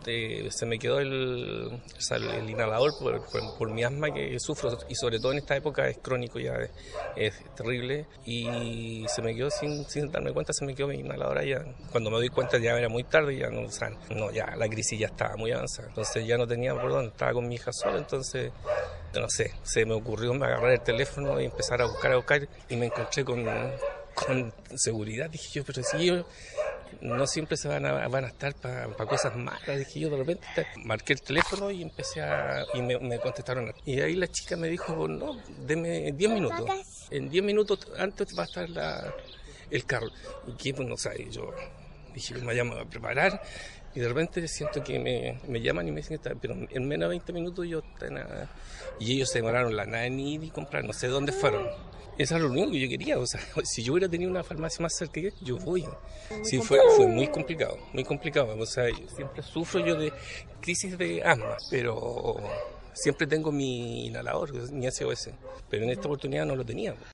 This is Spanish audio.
se me quedó el inhalador por mi asma que sufro, y sobre todo en esta época es crónico, ya es terrible, y se me quedó sin darme cuenta, se me quedó mi inhalador allá. Cuando me doy cuenta ya era muy tarde, ya no, o sea, no, ya la crisis ya estaba muy avanzada, entonces ya no tenía por dónde, estaba con mi hija sola, entonces no sé, se me ocurrió agarrar el teléfono y empezar a buscar, y me encontré con seguridad. Dije yo, pero si yo no siempre se van a estar para cosas malas. Dije yo, de repente marqué el teléfono y y me contestaron. Y ahí la chica me dijo, no, deme 10 minutos. En 10 minutos antes va a estar el carro. Y que, pues, no sé, yo dije, me llamo a preparar. Y de repente siento que me llaman y me dicen, pero en menos de 20 minutos yo estaba. Y ellos se demoraron la nada ni ir y comprar, no sé dónde fueron. Eso era lo único que yo quería, o sea, si yo hubiera tenido una farmacia más cerca, yo voy. Sí, fue muy complicado, o sea, siempre sufro yo de crisis de asma, pero siempre tengo mi inhalador, mi SOS, pero en esta oportunidad no lo tenía.